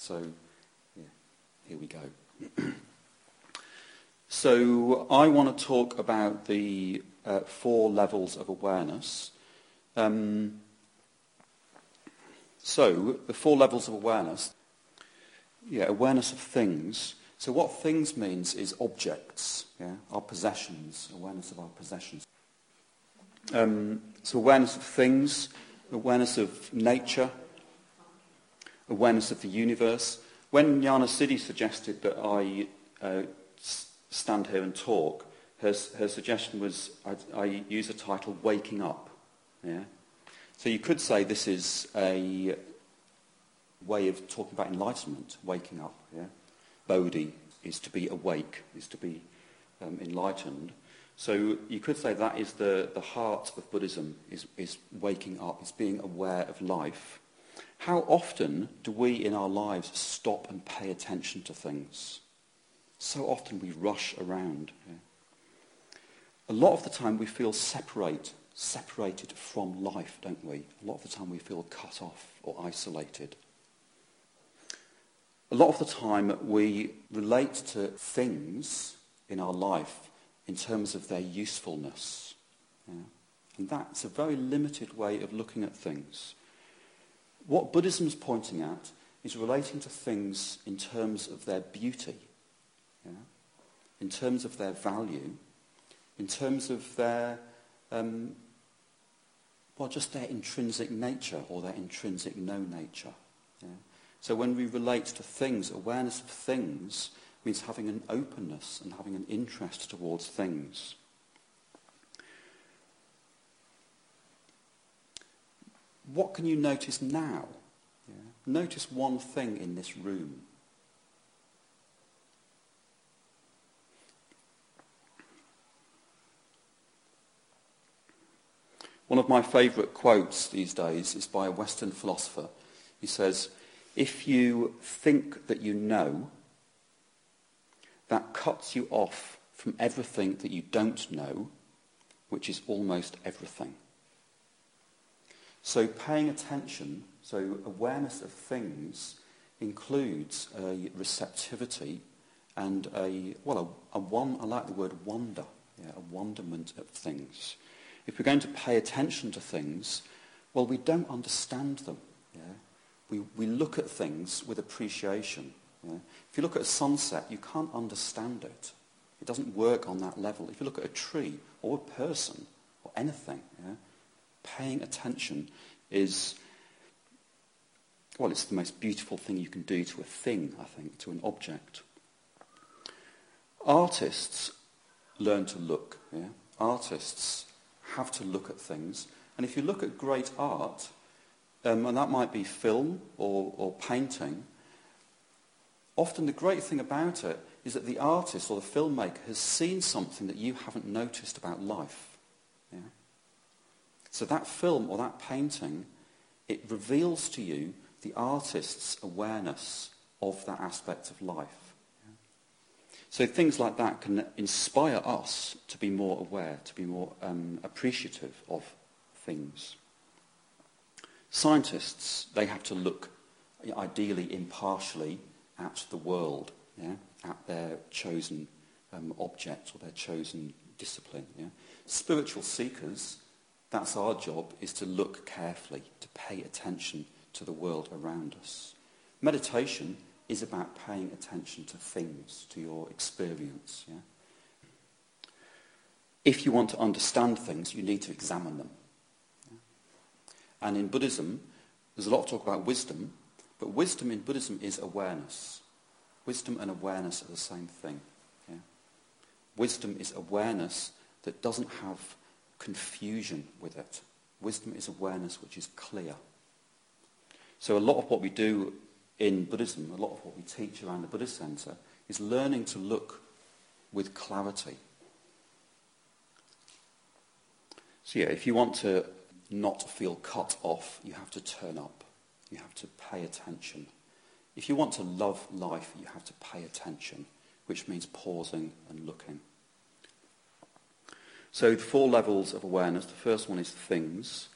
So, yeah, here we go. So I want to talk about the 4 levels of awareness. So the 4 levels of awareness. Awareness of things. So what things means is objects, our possessions, awareness of our possessions. So awareness of things, awareness of nature, awareness of the universe. When Jana Siddhi suggested that I stand here and talk, her suggestion was I use a title, Waking Up. So you could say this is a way of talking about enlightenment, waking up. Bodhi is to be awake, is to be enlightened. So you could say that is the heart of Buddhism, is waking up, is being aware of life. How often do we in our lives stop and pay attention to things? So often we rush around. A lot of the time we feel separated from life, don't we? A lot of the time we feel cut off or isolated. A lot of the time we relate to things in our life in terms of their usefulness. And that's a very limited way of looking at things. What Buddhism is pointing at is relating to things in terms of their beauty, in terms of their value, in terms of their, just their intrinsic nature or their intrinsic no-nature. So when we relate to things, awareness of things means having an openness and having an interest towards things. What can you notice now? Notice one thing in this room. One of my favourite quotes these days is by a Western philosopher. He says, "If you think that you know, that cuts you off from everything that you don't know, which is almost everything." So paying attention, so awareness of things, includes a receptivity and I like the word wonder, a wonderment of things. If we're going to pay attention to things, well, we don't understand them. We look at things with appreciation. If you look at a sunset, you can't understand it. It doesn't work on that level. If you look at a tree or a person or anything, paying attention is, it's the most beautiful thing you can do to a thing, I think, to an object. Artists learn to look. Artists have to look at things. And if you look at great art, and that might be film or painting, often the great thing about it is that the artist or the filmmaker has seen something that you haven't noticed about life. So that film or that painting, it reveals to you the artist's awareness of that aspect of life. So things like that can inspire us to be more aware, to be more appreciative of things. Scientists, they have to look ideally impartially at the world, at their chosen object or their chosen discipline. Spiritual seekers, that's our job, is to look carefully, to pay attention to the world around us. Meditation is about paying attention to things, to your experience. If you want to understand things, you need to examine them. And in Buddhism, there's a lot of talk about wisdom, but wisdom in Buddhism is awareness. Wisdom and awareness are the same thing. Wisdom is awareness that doesn't have confusion with it. Wisdom is awareness which is clear. So a lot of what we do in Buddhism, a lot of what we teach around the Buddhist Center, is learning to look with clarity. So if you want to not feel cut off, you have to turn up. You have to pay attention. If you want to love life, you have to pay attention, which means pausing and looking. So the 4 levels of awareness. The first one is things.